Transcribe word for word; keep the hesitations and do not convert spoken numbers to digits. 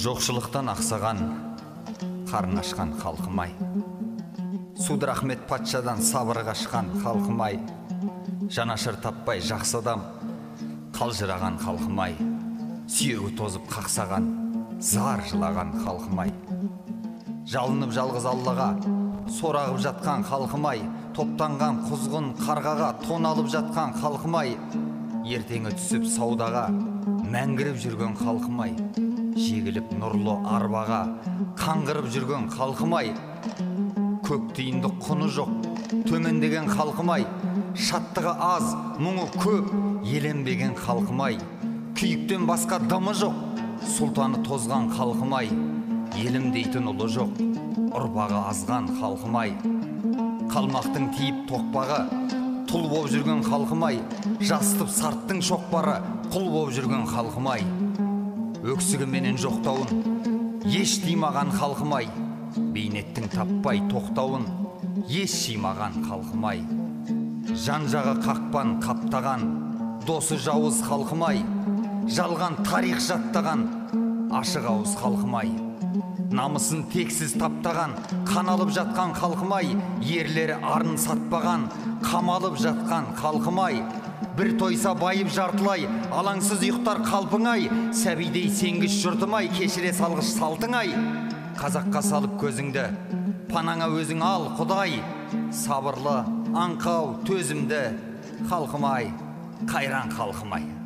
Жоқшылықтан ақсаған, қарын ашқан халқым-ай. Судыр Ахмет патшадан сабыр қашқан халқым-ай. Жанашыр таппай жақсы адам қалжыраған халқым-ай. Сүйегі тозып қақсаған, зар жылаған халқым-ай. Жалынып жалғыз Аллаға сорағып жатқан халқым-ай. Топтанған құзғын қарғаға тоналып жатқан халқым-ай. Ертеңі түсіп саудаға мәңгіріп жүрген халқым-ай. Жегіліп нұрлы арбаға қаңғырып жүрген халқым-ай. Көк тиынды құны жоқ төмендеген халқым-ай. Шаттығы аз, мұңы көп еленбеген халқым-ай. Күйіктен басқа дымы жоқ, сұлтаны тозған халқым-ай. Елім дейтін ұлы жоқ, ұрпағы азған халқым-ай. Қалмақтың тиіп тоқпағы тұл боп жүрген халқым-ай. Жастып сарттың шоқпары құл боп жүрген халқым-ай. Өксігі менен жоқтауын еш тимаған халқым-ай. Бейнеттің таппай тоқтауын еш шимаған халқым-ай. Жан-жағы қақпан қаптаған досы жауыз халқым-ай. Жалған тарих жаттаған ашық ауыз халқым-ай. Намысын тексіз таптаған қаналып жатқан халқым-ай. Ерлері арын сатпаған қамалып жатқан халқым-ай. Бір тойса байып жартылай алаңсыз ұйықтар қалпың-ай. Сәбидей сенгіш жұртым-ай, кешіре салғыш салтың-ай. Қазаққа салып көзіңді панаңа өзің ал Құдай. Сабырлы, аңқау, төзімді халқым-ай, қайран халқым-ай.